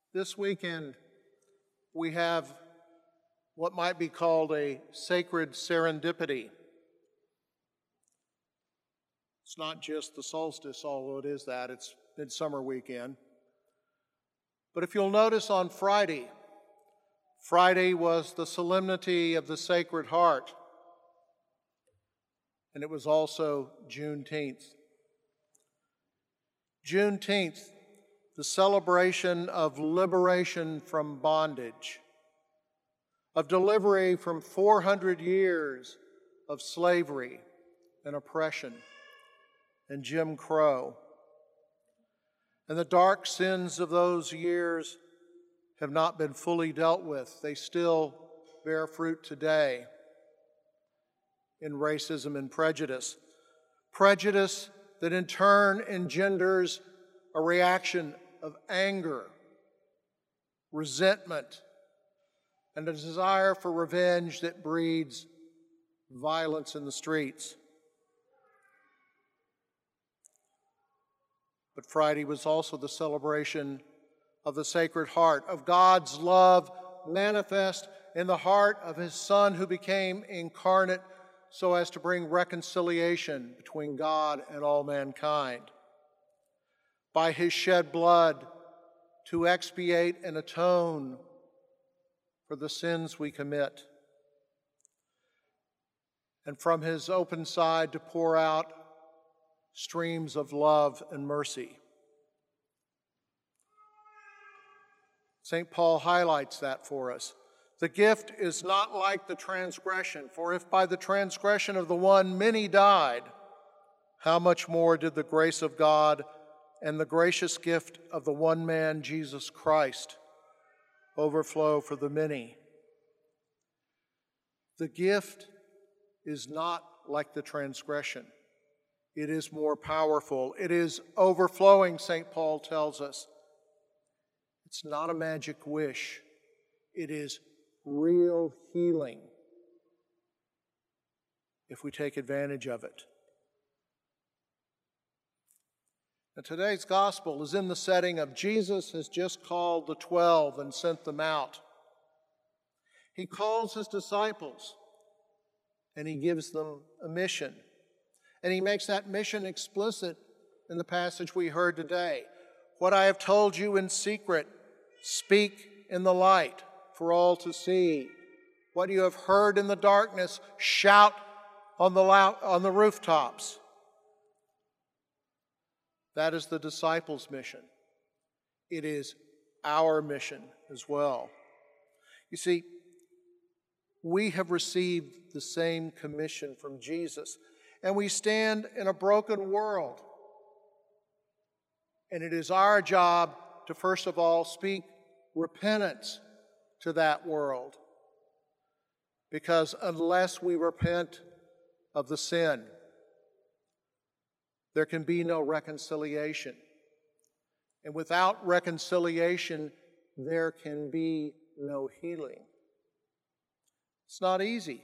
This weekend, we have what might be called a sacred serendipity. It's not just the solstice, although it is that. It's midsummer weekend. But if you'll notice on Friday was the solemnity of the Sacred Heart, and it was also Juneteenth. Juneteenth, the celebration of liberation from bondage, of delivery from 400 years of slavery and oppression and Jim Crow. And the dark sins of those years have not been fully dealt with. They still bear fruit today in racism and prejudice. Prejudice that in turn engenders a reaction of anger, resentment, and a desire for revenge that breeds violence in the streets. But Friday was also the celebration of the Sacred Heart, of God's love manifest in the heart of His Son who became incarnate so as to bring reconciliation between God and all mankind. By His shed blood to expiate and atone for the sins we commit. And from His open side to pour out streams of love and mercy. St. Paul highlights that for us. The gift is not like the transgression, for if by the transgression of the one many died, how much more did the grace of God and the gracious gift of the one man, Jesus Christ, overflow for the many? The gift is not like the transgression. It is more powerful. It is overflowing, St. Paul tells us. It's not a magic wish. It is real healing if we take advantage of it. Now, today's gospel is in the setting of Jesus has just called the 12 and sent them out. He calls His disciples and He gives them a mission. And He makes that mission explicit in the passage we heard today. What I have told you in secret, speak in the light for all to see. What you have heard in the darkness, shout on the rooftops. That is the disciples' mission. It is our mission as well. You see, we have received the same commission from Jesus, and we stand in a broken world. And it is our job to, first of all, speak repentance to that world. Because unless we repent of the sin, there can be no reconciliation. And without reconciliation, there can be no healing. It's not easy.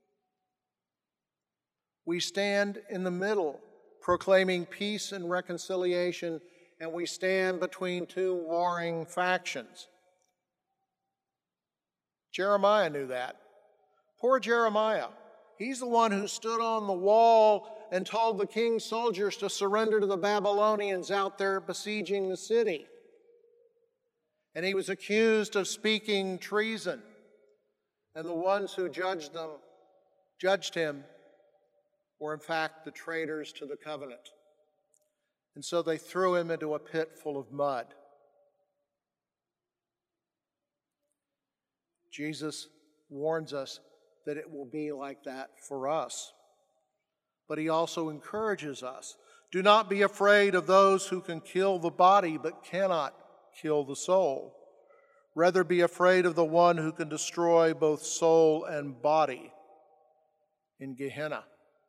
We stand in the middle, proclaiming peace and reconciliation, and we stand between two warring factions. Jeremiah knew that. Poor Jeremiah. He's the one who stood on the wall and told the king's soldiers to surrender to the Babylonians out there besieging the city. And he was accused of speaking treason. And the ones who judged him, were in fact the traitors to the covenant. And so they threw him into a pit full of mud. Jesus warns us that it will be like that for us. But He also encourages us. Do not be afraid of those who can kill the body but cannot kill the soul. Rather be afraid of the one who can destroy both soul and body in Gehenna.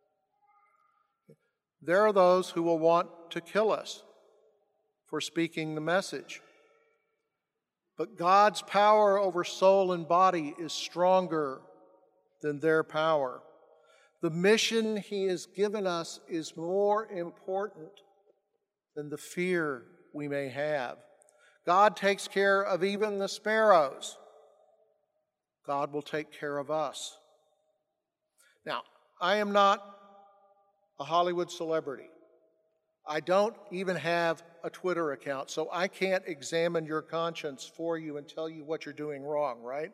There are those who will want to kill us for speaking the message. But God's power over soul and body is stronger than their power. The mission He has given us is more important than the fear we may have. God takes care of even the sparrows. God will take care of us. Now, I am not a Hollywood celebrity. I don't even have a Twitter account, so I can't examine your conscience for you and tell you what you're doing wrong, right?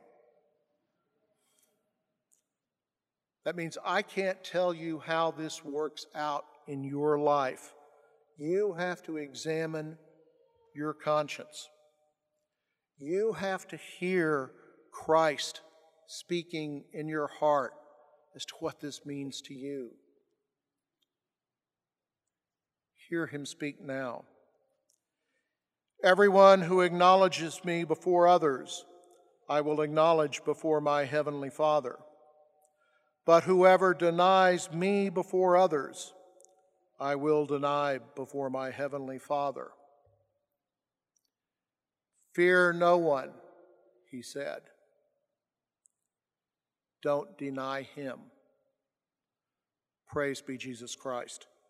That means I can't tell you how this works out in your life. You have to examine your conscience. You have to hear Christ speaking in your heart as to what this means to you. Hear him speak now. Everyone who acknowledges me before others, I will acknowledge before my heavenly Father. But whoever denies me before others, I will deny before my heavenly Father. Fear no one, he said. Don't deny him. Praise be Jesus Christ.